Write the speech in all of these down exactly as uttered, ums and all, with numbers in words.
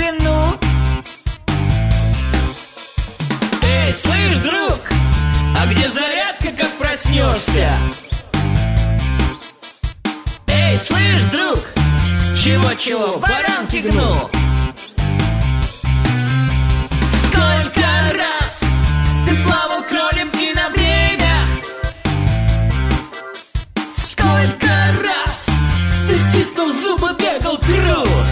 загляну. Эй, слышь, друг, а где зарядка, как проснешься? Эй, слышь, друг, чего-чего, баранки гну? Сколько раз ты плавал кролем и на время? Сколько раз ты, стиснув зубы, бегал круз?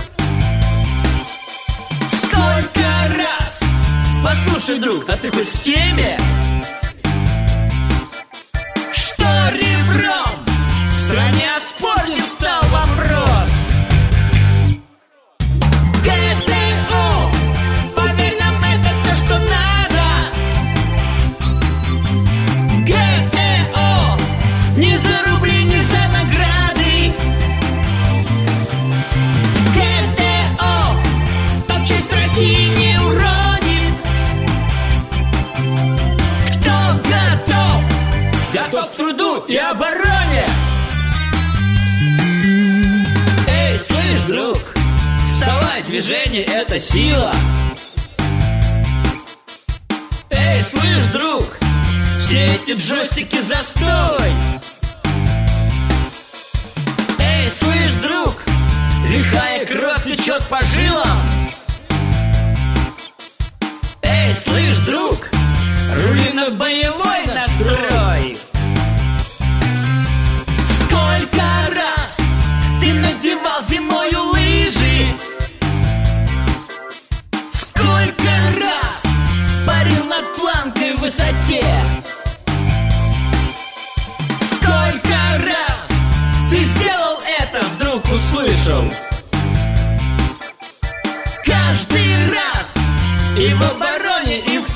Сколько раз? Послушай, друг, а ты хоть в теме? Что ребром в стране спорен стал вопрос? ГТО, поверь нам, это то, что надо. ГТО, не за рубли, не за награды. ГТО, так честь России не уронит. Кто готов? Готов к труду и обороне. Эй, слышь, друг, вставай, движение — это сила. Эй, слышь, друг, все эти джойстики — застой. Эй, слышь, друг, лихая кровь течет по жилам. Эй, слышь, друг, рули на боевой настрой. Сколько раз ты надевал зимою лыжи? Сколько раз парил над планкой в высоте? Сколько раз ты сделал это, вдруг услышал? Каждый раз и в обороне, и в